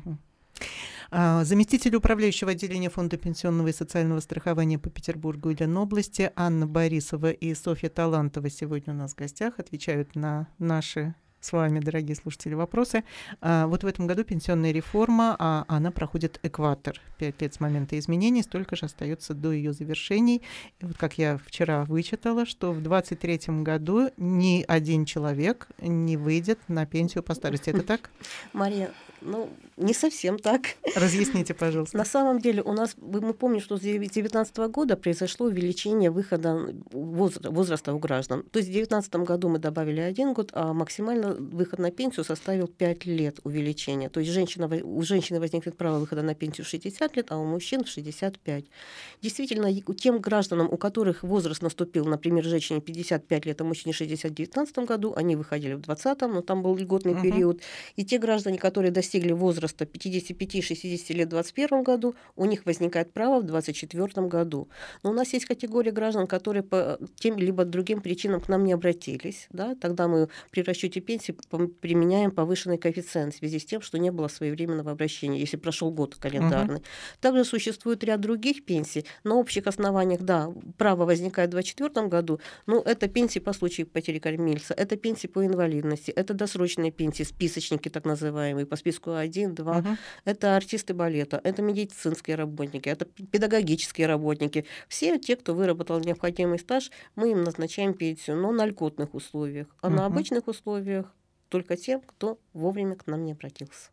Заместитель управляющего отделения Фонда пенсионного и социального страхования по Петербургу и Ленобласти Анна Борисова и Софья Талантова сегодня у нас в гостях, отвечают на наши с вами, дорогие слушатели, вопросы. Вот в этом году пенсионная реформа, она проходит экватор. 5 лет с момента изменений, столько же остается до ее завершений. И вот как я вчера вычитала, что в 2023 году ни один человек не выйдет на пенсию по старости. Это так? Мария, не совсем так. Разъясните, пожалуйста. На самом деле мы помним, что с 2019 года произошло увеличение выхода возраста у граждан. То есть в 2019 году мы добавили 1 год, а максимально выход на пенсию составил 5 лет увеличения. То есть у женщины возникнет право выхода на пенсию в 60 лет, а у мужчин в 65. Действительно, тем гражданам, у которых возраст наступил, например, женщине 55 лет, а мужчине 60 в 2019 году, они выходили в 2020, но там был льготный период. И те граждане, которые достигли возраста 55-60 лет в 2021 году, у них возникает право в 2024 году. Но у нас есть категория граждан, которые по тем либо другим причинам к нам не обратились. Да? Тогда мы при расчете пенсии применяем повышенный коэффициент в связи с тем, что не было своевременного обращения, если прошел год календарный. Также существует ряд других пенсий. На общих основаниях, право возникает в 2024 году, но это пенсии по случаю потери кормильца, это пенсии по инвалидности, это досрочные пенсии, списочники так называемые, по списку 1, 2, это артисты балета, это медицинские работники, это педагогические работники. Все те, кто выработал необходимый стаж, мы им назначаем пенсию, но на льготных условиях, а на обычных условиях только тем, кто вовремя к нам не обратился.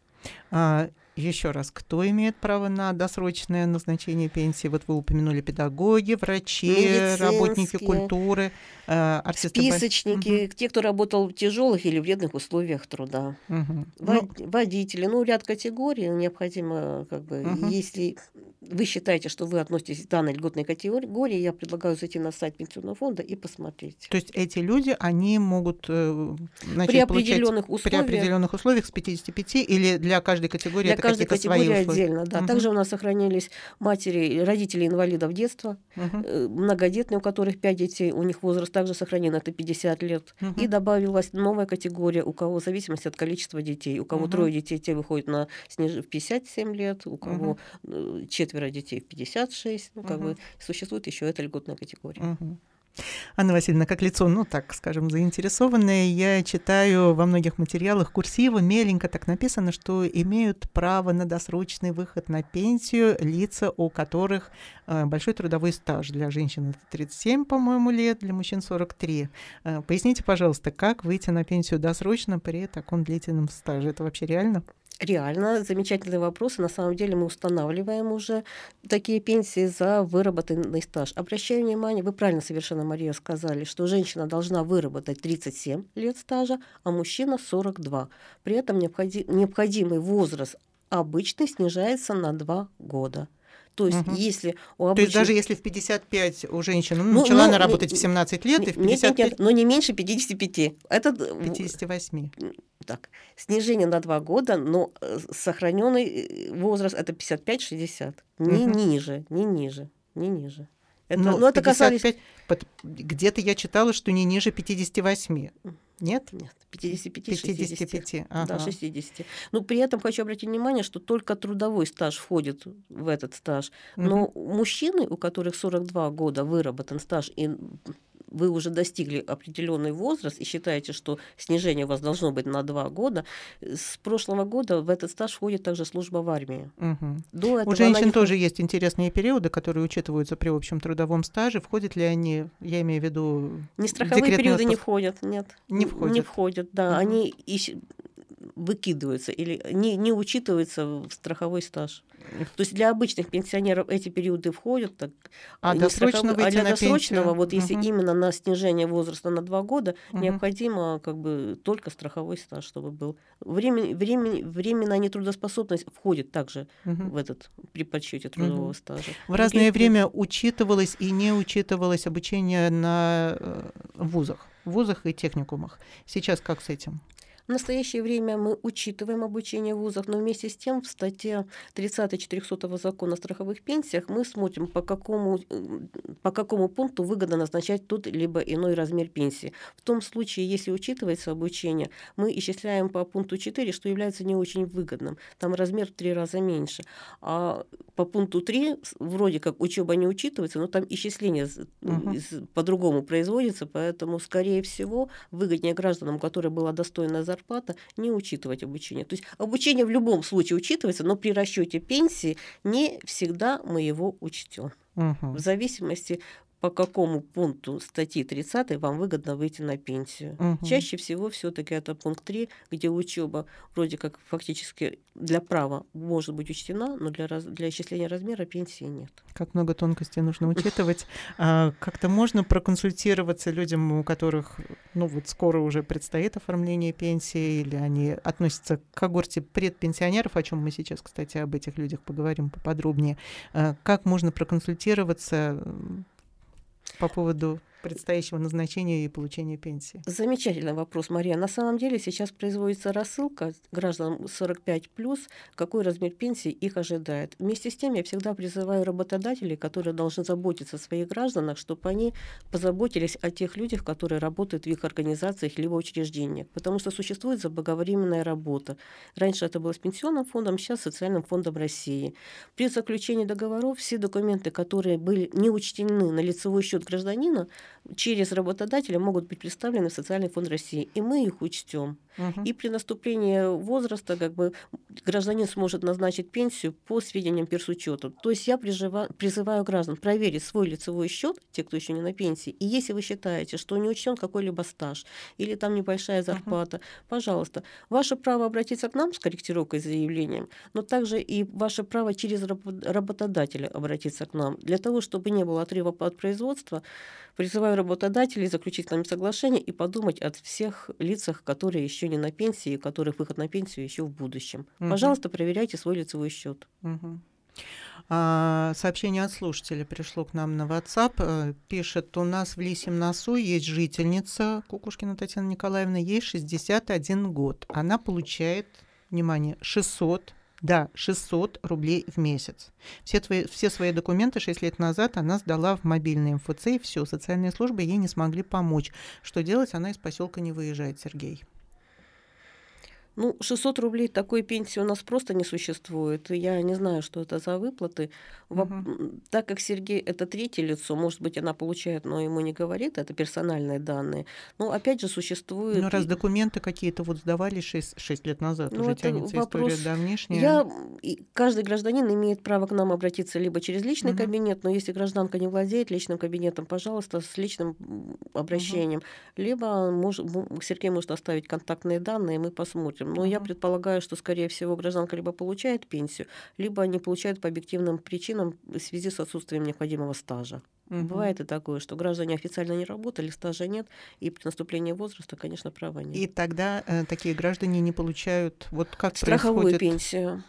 Еще раз, кто имеет право на досрочное назначение пенсии? Вот вы упомянули педагоги, врачи, работники культуры, артисты. Списочники, те, кто работал в тяжелых или вредных условиях труда. Водители, ряд категорий необходимо, если вы считаете, что вы относитесь к данной льготной категории, я предлагаю зайти на сайт Пенсионного фонда и посмотреть. То есть эти люди, они могут при определенных условиях с 55 или для каждой категории это каждой категории отдельно, да. Также у нас сохранились родители инвалидов детства, многодетные, у которых 5 детей, у них возраст также сохранен, это 50 лет. И добавилась новая категория, у кого в зависимости от количества детей. У кого 3 детей, те выходят в 57 лет, у кого 4 детей в 56, существует еще эта льготная категория. Анна Васильевна, как лицо, так скажем, заинтересованное, я читаю во многих материалах курсивом, меленько так написано, что имеют право на досрочный выход на пенсию лица, у которых большой трудовой стаж. Для женщин это 37, по-моему, лет, для мужчин 43. Поясните, пожалуйста, как выйти на пенсию досрочно при таком длительном стаже? Это вообще реально? Реально, замечательные вопросы. На самом деле мы устанавливаем уже такие пенсии за выработанный стаж. Обращаю внимание, вы правильно совершенно, Мария, сказали, что женщина должна выработать 37 лет стажа, а мужчина 42. При этом необходимый возраст обычный снижается на 2 года. То есть, если у обычных... То есть, даже если в 55 у женщины начала она работать в 17 лет, и в 55... Нет, но не меньше 55. Это... 58. Так, снижение на 2 года, но сохраненный возраст это 55-60. Не ниже. Это, это касались... Где-то я читала, что не ниже 58. Нет? Нет, 55, 60. Ага. Да, 60. Но при этом хочу обратить внимание, что только трудовой стаж входит в этот стаж. Но мужчины, у которых 42 года выработан стаж, и вы уже достигли определенный возраст и считаете, что снижение у вас должно быть на 2 года, с прошлого года в этот стаж входит также служба в армии. У женщин тоже есть интересные периоды, которые учитываются при общем трудовом стаже. Входят ли они, я имею в виду... Не страховые периоды не входят, нет. Не входят, да. Они выкидываются или не учитываются в страховой стаж. То есть для обычных пенсионеров эти периоды входят, а досрочного для досрочного, вот если именно на снижение возраста на 2 года, необходимо только страховой стаж, чтобы был. Временная нетрудоспособность входит также при подсчете трудового стажа. В разное время учитывалось и не учитывалось обучение в вузах и техникумах. Сейчас как с этим? В настоящее время мы учитываем обучение в вузах, но вместе с тем в статье 30 400 закона о страховых пенсиях мы смотрим, по какому пункту выгодно назначать тот либо иной размер пенсии. В том случае, если учитывается обучение, мы исчисляем по пункту 4, что является не очень выгодным. Там размер в 3 раза меньше. А по пункту 3 вроде как учеба не учитывается, но там исчисление по-другому производится, поэтому, скорее всего, выгоднее гражданам, у которых была достойная зарплата, не учитывать обучение. То есть обучение в любом случае учитывается, но при расчете пенсии не всегда мы его учтем. В зависимости, по какому пункту статьи 30 вам выгодно выйти на пенсию. Чаще всего все-таки это пункт 3, где учеба вроде как фактически для права может быть учтена, но для исчисления размера пенсии нет. Как много тонкостей нужно учитывать. Как-то можно проконсультироваться людям, у которых скоро уже предстоит оформление пенсии, или они относятся к когорте предпенсионеров, о чем мы сейчас, кстати, об этих людях поговорим поподробнее. Как можно проконсультироваться по поводу предстоящего назначения и получения пенсии? Замечательный вопрос, Мария. На самом деле сейчас производится рассылка гражданам 45+, какой размер пенсии их ожидает. Вместе с тем я всегда призываю работодателей, которые должны заботиться о своих гражданах, чтобы они позаботились о тех людях, которые работают в их организациях либо учреждениях. Потому что существует заблаговременная работа. Раньше это было с Пенсионным фондом, сейчас с Социальным фондом России. При заключении договоров все документы, которые были не учтены на лицевой счет гражданина, через работодателя могут быть представлены в Социальный фонд России, и мы их учтем. И при наступлении возраста гражданин сможет назначить пенсию по сведениям персучета. То есть я призываю граждан проверить свой лицевой счет, те, кто еще не на пенсии, и если вы считаете, что не учтен какой-либо стаж или там небольшая зарплата, пожалуйста, ваше право обратиться к нам с корректировкой заявлением, но также и ваше право через работодателя обратиться к нам. Для того, чтобы не было отрыва от производства, призываю работодателей заключить с нами соглашение и подумать о всех лицах, которые еще не на пенсии, у которых выход на пенсию еще в будущем. Пожалуйста, проверяйте свой лицевой счет. Сообщение от слушателя пришло к нам на WhatsApp. Пишет: у нас в Лисьем Носу есть жительница Кукушкина Татьяна Николаевна, ей 61 год. Она получает, внимание, 600 рублей в месяц. Все свои документы 6 лет назад она сдала в мобильный МФЦ, и все, социальные службы ей не смогли помочь. Что делать? Она из поселка не выезжает, Сергей. 600 рублей такой пенсии у нас просто не существует. Я не знаю, что это за выплаты. Так как Сергей — это третье лицо, может быть, она получает, но ему не говорит, это персональные данные. Но опять же существует... Но раз документы какие-то сдавали 6 лет назад, уже тянется история давнишняя. Каждый гражданин имеет право к нам обратиться либо через личный кабинет, но если гражданка не владеет личным кабинетом, пожалуйста, с личным обращением. Либо Сергей может оставить контактные данные, и мы посмотрим. Но я предполагаю, что, скорее всего, гражданка либо получает пенсию, либо не получает по объективным причинам в связи с отсутствием необходимого стажа. Бывает и такое, что граждане официально не работали, стажа нет, и при наступлении возраста, конечно, права нет. И тогда такие граждане не получают... страховую пенсию.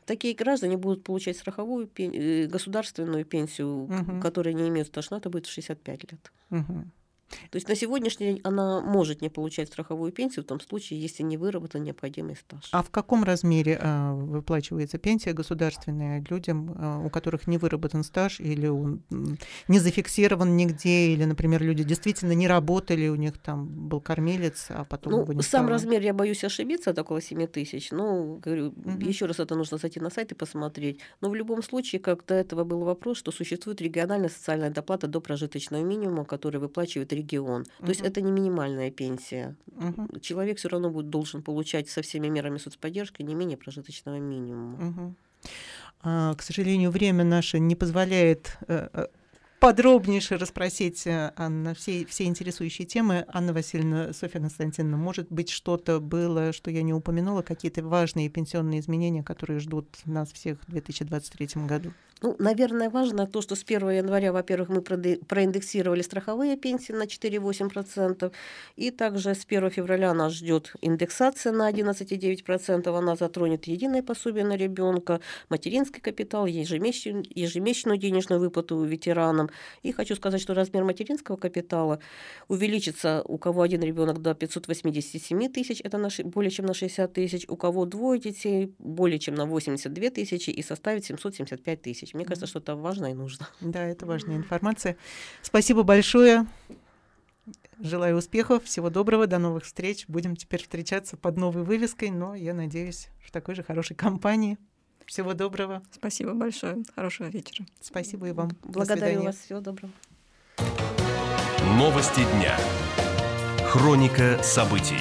такие граждане будут получать страховую государственную пенсию, которая не имеет стажа, это будет в 65 лет. То есть на сегодняшний день она может не получать страховую пенсию в том случае, если не выработан необходимый стаж. А в каком размере выплачивается пенсия государственная людям, у которых не выработан стаж или он не зафиксирован нигде, или, например, люди действительно не работали, у них там был кормилец, а потом его не стало? Сам размер, я боюсь ошибиться, это около 7 тысяч. Но, говорю, еще раз это нужно зайти на сайт и посмотреть. Но в любом случае, как до этого был вопрос, что существует региональная социальная доплата до прожиточного минимума, который выплачивает регион. То есть это не минимальная пенсия. Человек все равно должен получать со всеми мерами соцподдержки не менее прожиточного минимума. К сожалению, время наше не позволяет подробнейше расспросить на все интересующие темы. Анна Васильевна, Софья Константиновна, может быть, что-то было, что я не упомянула, какие-то важные пенсионные изменения, которые ждут нас всех в 2023 году? Наверное, важно то, что с 1 января, во-первых, мы проиндексировали страховые пенсии на 4,8%, и также с 1 февраля нас ждет индексация на 11,9%. Она затронет единое пособие на ребенка, материнский капитал, ежемесячную денежную выплату ветеранам. И хочу сказать, что размер материнского капитала увеличится у кого один ребенок до 587 тысяч, это более чем на 60 тысяч, у кого двое детей более чем на 82 тысячи и составит 775 тысяч. Мне кажется, что это важно и нужно. Да, это важная информация. Спасибо большое. Желаю успехов, всего доброго, до новых встреч. Будем теперь встречаться под новой вывеской, но я надеюсь, в такой же хорошей компании. Всего доброго. Спасибо большое. Хорошего вечера. Спасибо и вам. Благодарю вас. Всего доброго. Новости дня. Хроника событий.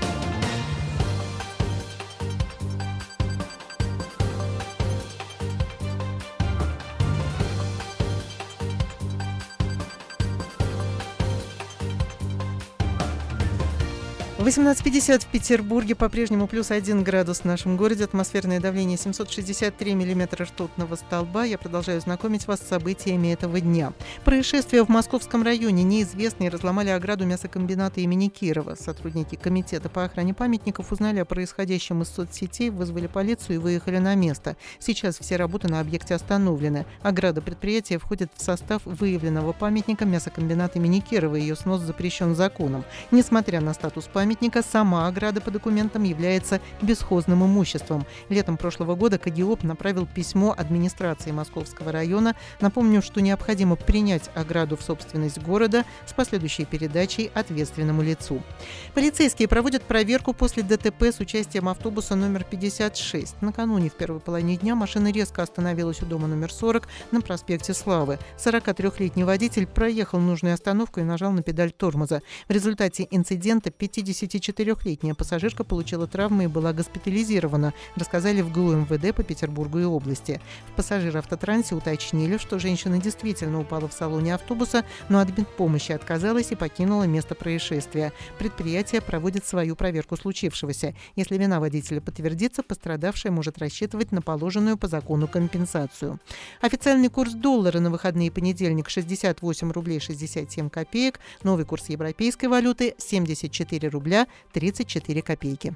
В 18:50 в Петербурге, по-прежнему плюс 1 градус в нашем городе, атмосферное давление 763 миллиметра ртутного столба. Я продолжаю знакомить вас с событиями этого дня. Происшествие в Московском районе. Неизвестные разломали ограду мясокомбината имени Кирова. Сотрудники комитета по охране памятников узнали о происходящем из соцсетей, вызвали полицию и выехали на место. Сейчас все работы на объекте остановлены. Ограда предприятия входит в состав выявленного памятника мясокомбината имени Кирова. Ее снос запрещен законом. Несмотря на статус памятника, сама ограда по документам является бесхозным имуществом. Летом прошлого года КГИОП направил письмо администрации Московского района. Напомню, что необходимо принять ограду в собственность города с последующей передачей ответственному лицу. Полицейские проводят проверку после ДТП с участием автобуса номер 56. Накануне в первой половине дня машина резко остановилась у дома номер 40 на проспекте Славы. 43-летний водитель проехал нужную остановку и нажал на педаль тормоза. В результате инцидента 54-летняя пассажирка получила травмы и была госпитализирована, рассказали в ГУ МВД по Петербургу и области. В пассажироавтотрансе уточнили, что женщина действительно упала в салоне автобуса, но от медпомощи отказалась и покинула место происшествия. Предприятие проводит свою проверку случившегося. Если вина водителя подтвердится, пострадавшая может рассчитывать на положенную по закону компенсацию. Официальный курс доллара на выходные понедельник 68 рублей 67 копеек, новый курс европейской валюты 74 рубля 34 копейки.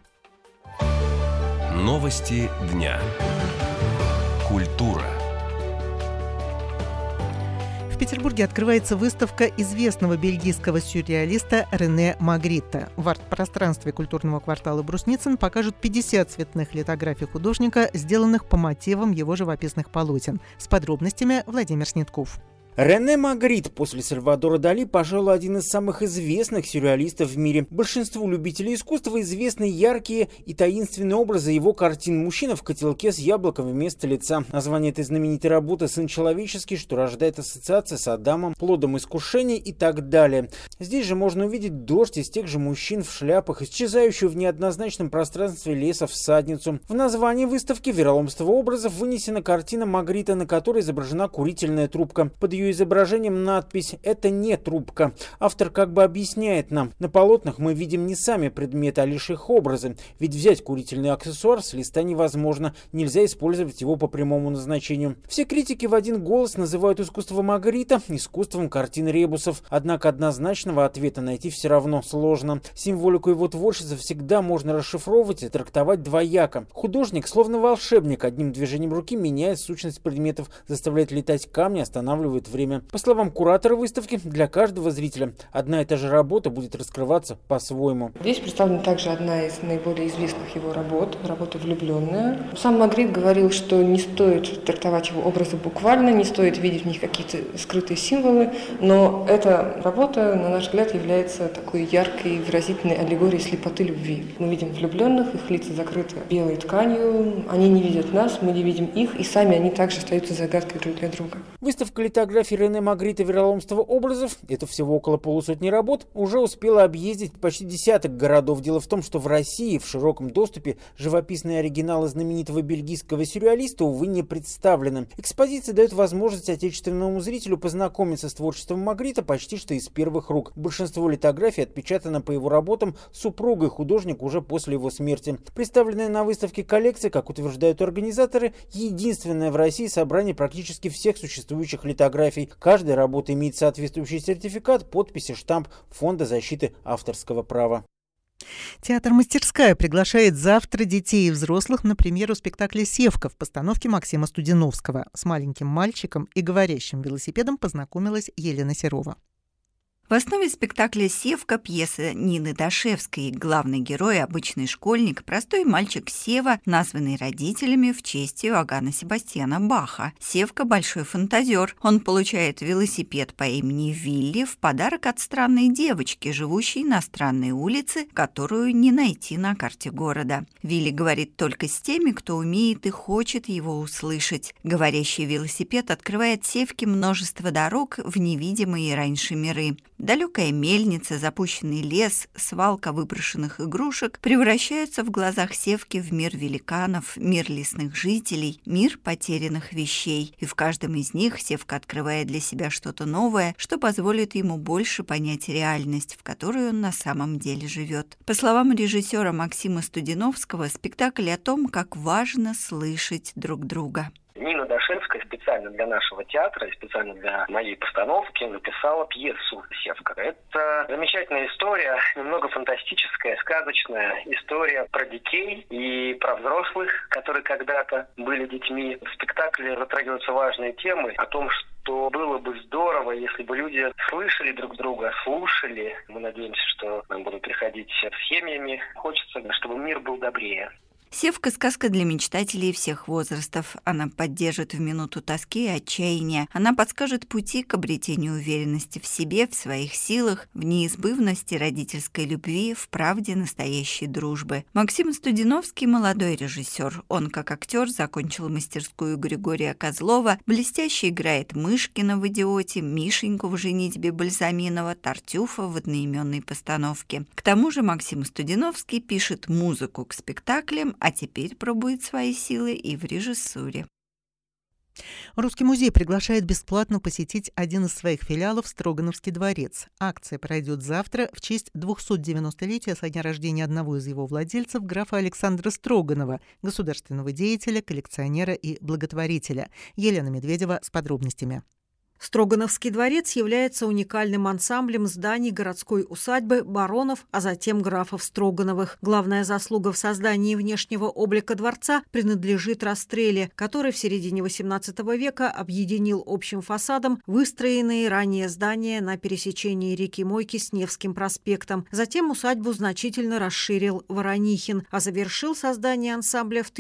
Новости дня. Культура. В Петербурге открывается выставка известного бельгийского сюрреалиста Рене Магритта. В арт-пространстве культурного квартала Брусницын покажут 50 цветных литографий художника, сделанных по мотивам его живописных полотен. С подробностями Владимир Снетков. Рене Магритт после Сальвадора Дали, пожалуй, один из самых известных сюрреалистов в мире. Большинству любителей искусства известны яркие и таинственные образы его картин. Мужчина в котелке с яблоком вместо лица. Название этой знаменитой работы «Сын человеческий», что рождает ассоциации с Адамом, плодом искушений и так далее. Здесь же можно увидеть дождь из тех же мужчин в шляпах, исчезающую в неоднозначном пространстве леса всадницу. В названии выставки «Вероломство образов» вынесена картина Магритта, на которой изображена курительная трубка. Под ее ее изображением надпись «Это не трубка». Автор как бы объясняет нам, на полотнах мы видим не сами предметы, а лишь их образы. Ведь взять курительный аксессуар с листа невозможно, нельзя использовать его по прямому назначению. Все критики в один голос называют искусство Магрита искусством картин ребусов. Однако однозначного ответа найти все равно сложно. Символику его творчества всегда можно расшифровывать и трактовать двояко. Художник, словно волшебник, одним движением руки меняет сущность предметов, заставляет летать камни, останавливает время. По словам куратора выставки, для каждого зрителя одна и та же работа будет раскрываться по-своему. Здесь представлена также одна из наиболее известных его работа «Влюбленная». Сам Магрит говорил, что не стоит трактовать его образы буквально, не стоит видеть в них какие-то скрытые символы, но эта работа, на наш взгляд, является такой яркой, выразительной аллегорией слепоты любви. Мы видим влюбленных, их лица закрыты белой тканью, они не видят нас, мы не видим их, и сами они также остаются загадкой друг для друга. Выставка литографии Рене Магрита «Вероломство образов», это всего около полусотни работ, уже успела объездить почти десяток городов. Дело в том, что в России в широком доступе живописные оригиналы знаменитого бельгийского сюрреалиста, увы, не представлены. Экспозиция дает возможность отечественному зрителю познакомиться с творчеством Магрита почти что из первых рук. Большинство литографий отпечатано по его работам супругой художника уже после его смерти. Представленная на выставке коллекция, как утверждают организаторы, единственное в России собрание практически всех существующих литографий. Каждая работа имеет соответствующий сертификат, подпись и штамп Фонда защиты авторского права. Театр «Мастерская» приглашает завтра детей и взрослых на премьеру спектакля «Севка» в постановке Максима Студиновского. С маленьким мальчиком и говорящим велосипедом познакомилась Елена Серова. В основе спектакля «Севка» пьеса Нины Дашевской. Главный герой – обычный школьник, простой мальчик Сева, названный родителями в честь Иоганна Себастьяна Баха. Севка – большой фантазер. Он получает велосипед по имени Вилли в подарок от странной девочки, живущей на странной улице, которую не найти на карте города. Вилли говорит только с теми, кто умеет и хочет его услышать. Говорящий велосипед открывает Севке множество дорог в невидимые раньше миры. Далекая мельница, запущенный лес, свалка выброшенных игрушек превращаются в глазах Севки в мир великанов, мир лесных жителей, мир потерянных вещей. И в каждом из них Севка открывает для себя что-то новое, что позволит ему больше понять реальность, в которой он на самом деле живет. По словам режиссера Максима Студиновского, спектакль о том, как важно слышать друг друга. Нина Дашевская специально для нашего театра и специально для моей постановки написала пьесу «Севка». Это замечательная история, немного фантастическая, сказочная история про детей и про взрослых, которые когда-то были детьми. В спектакле затрагиваются важные темы о том, что было бы здорово, если бы люди слышали друг друга, слушали. Мы надеемся, что нам будут приходить с семьями. Хочется, чтобы мир был добрее. «Севка» – сказка для мечтателей всех возрастов. Она поддержит в минуту тоски и отчаяния. Она подскажет пути к обретению уверенности в себе, в своих силах, в неизбывности родительской любви, в правде настоящей дружбы. Максим Студиновский – молодой режиссер. Он, как актер, закончил мастерскую Григория Козлова, блестяще играет Мышкина в «Идиоте», Мишеньку в «Женитьбе» Бальзаминова, Тартюфа в одноименной постановке. К тому же Максим Студиновский пишет музыку к спектаклям, а теперь пробует свои силы и в режиссуре. Русский музей приглашает бесплатно посетить один из своих филиалов – Строгановский дворец. Акция пройдет завтра в честь 290-летия со дня рождения одного из его владельцев, графа Александра Строганова, государственного деятеля, коллекционера и благотворителя. Елена Медведева с подробностями. Строгановский дворец является уникальным ансамблем зданий городской усадьбы баронов, а затем графов Строгановых. Главная заслуга в создании внешнего облика дворца принадлежит Растрелле, который в середине XVIII века объединил общим фасадом выстроенные ранее здания на пересечении реки Мойки с Невским проспектом. Затем усадьбу значительно расширил Воронихин, а завершил создание ансамбля в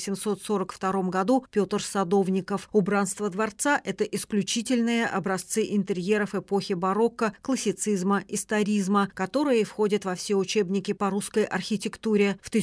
1842 году Петр Садовников. Убранство дворца – это исключительно образцы интерьеров эпохи барокко, классицизма, историзма, которые входят во все учебники по русской архитектуре. В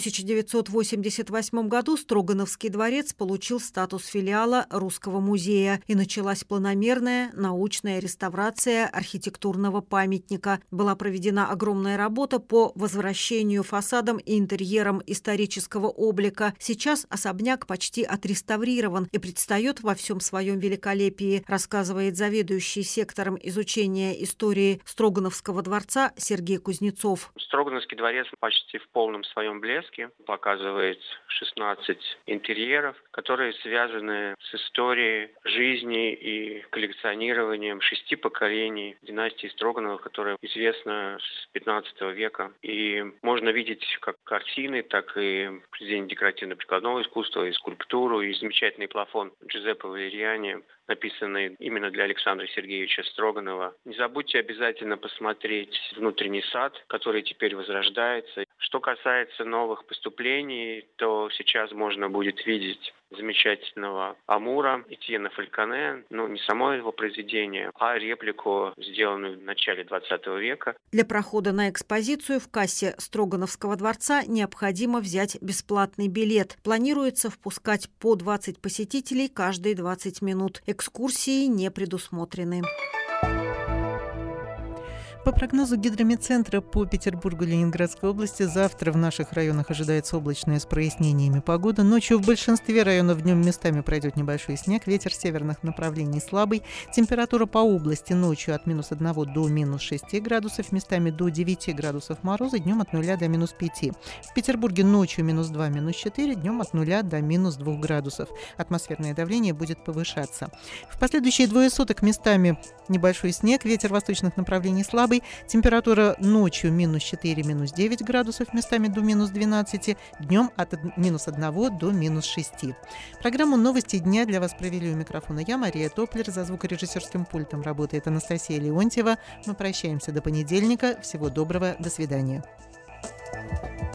1988 году Строгановский дворец получил статус филиала Русского музея, и началась планомерная научная реставрация архитектурного памятника. Была проведена огромная работа по возвращению фасадам и интерьерам исторического облика. Сейчас особняк почти отреставрирован и предстает во всем своем великолепии, рассказывает рассказывает заведующий сектором изучения истории Строгановского дворца Сергей Кузнецов. Строгановский дворец почти в полном своем блеске показывает 16 интерьеров, которые связаны с историей жизни и коллекционированием 6 поколений династии Строгановых, которая известна с 15 века. И можно видеть как картины, так и произведения декоративно-прикладного искусства, и скульптуру, и замечательный плафон Джузеппе Валериани, написанный именно для Александра Сергеевича Строганова. Не забудьте обязательно посмотреть внутренний сад, который теперь возрождается. Что касается новых поступлений, то сейчас можно будет видеть замечательного Амура Этьена Фальконе, не само его произведение, а реплику, сделанную в начале 20 века. Для прохода на экспозицию в кассе Строгановского дворца необходимо взять бесплатный билет. Планируется впускать по 20 посетителей каждые 20 минут. Экскурсии не предусмотрены. По прогнозу Гидромедцентра по Петербургу и Ленинградской области завтра в наших районах ожидается облачная с прояснениями погода. Ночью в большинстве районов, днем местами пройдет небольшой снег. Ветер северных направлений слабый. Температура по области ночью от -1 до -6 градусов, местами до 9 градусов мороза, днем от 0 до -5. В Петербурге ночью -2, -4, днем от 0 до -2 градусов. Атмосферное давление будет повышаться. В последующие двое суток местами небольшой снег. Ветер восточных направлений слабый. Температура ночью -4, -9 градусов, местами до -12, днем от -1 до -6. Программу «Новости дня» для вас провели у микрофона я, Мария Топлер. За звукорежиссерским пультом работает Анастасия Леонтьева. Мы прощаемся до понедельника. Всего доброго. До свидания.